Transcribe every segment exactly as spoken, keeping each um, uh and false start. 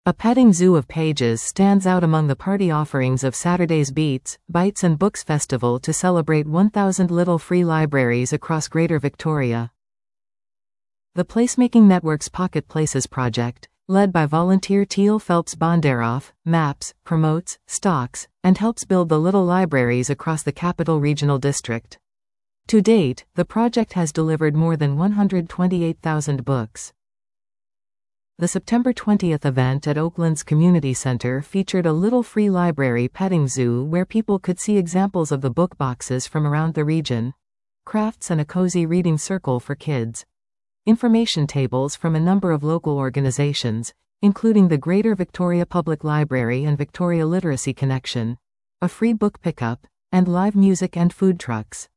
A petting zoo of pages stands out among the party offerings of Saturday's Beats, Bites and Books Festival to celebrate one thousand little free libraries across Greater Victoria. The Placemaking Network's Pocket Places project, led by volunteer Teal Phelps Bondaroff, maps, promotes, stocks, and helps build the little libraries across the Capital Regional District. To date, the project has delivered more than one hundred twenty-eight thousand books. The September twentieth event at Oaklands Community Center featured a little free library petting zoo where people could see examples of the book boxes from around the region, crafts and a cozy reading circle for kids. Information tables from a number of local organizations, including the Greater Victoria Public Library and Victoria Literacy Connection, a free book pickup, and live music and food trucks.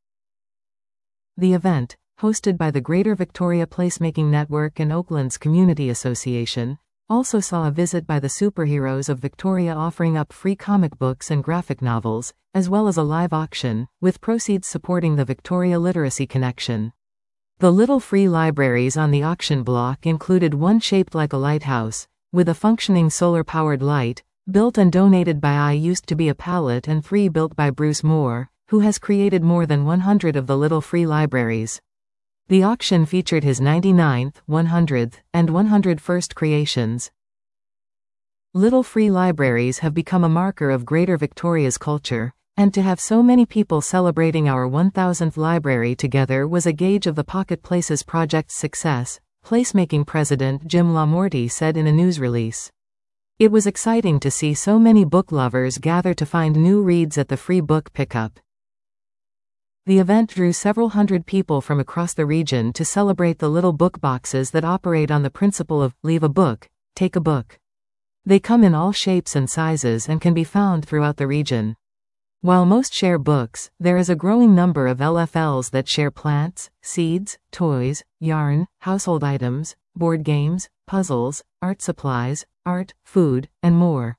The event, hosted by the Greater Victoria Placemaking Network and Oaklands Community Association, also saw a visit by the Superheroes of Victoria offering up free comic books and graphic novels, as well as a live auction, with proceeds supporting the Victoria Literacy Connection. The little free libraries on the auction block included one shaped like a lighthouse, with a functioning solar-powered light, built and donated by I Used to Be a Palette, and three built by Bruce Moore, who has created more than one hundred of the little free libraries. The auction featured his ninety-ninth, one hundredth, and one hundred first creations. Little free libraries have become a marker of Greater Victoria's culture, and to have so many people celebrating our one thousandth library together was a gauge of the Pocket Places project's success, Placemaking President Jim Lamorty said in a news release. It was exciting to see so many book lovers gather to find new reads at the free book pickup. The event drew several hundred people from across the region to celebrate the little book boxes that operate on the principle of leave a book, take a book. They come in all shapes and sizes and can be found throughout the region. While most share books, there is a growing number of L F Ls that share plants, seeds, toys, yarn, household items, board games, puzzles, art supplies, art, food, and more.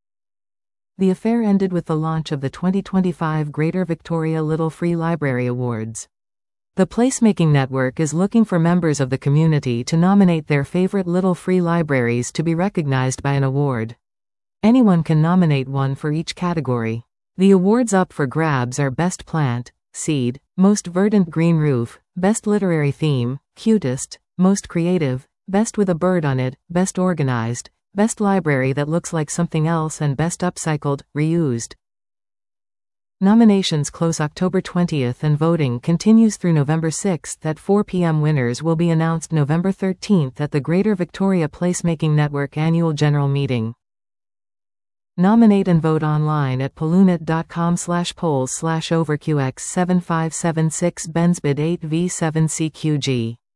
The affair ended with the launch of the twenty twenty-five Greater Victoria Little Free Library Awards. The Placemaking Network is looking for members of the community to nominate their favorite little free libraries to be recognized by an award. Anyone can nominate one for each category. The awards up for grabs are Best Plant, Seed, Most Verdant Green Roof, Best Literary Theme, Cutest, Most Creative, Best with a Bird on It, Best Organized, Best Library That Looks Like Something Else, and Best Upcycled, Reused. Nominations close October twentieth and voting continues through November sixth at four p m Winners will be announced November thirteenth at the Greater Victoria Placemaking Network Annual General Meeting. Nominate and vote online at pollunet dot com slash polls slash overqx seven five seven six bensbid eight v seven c q g.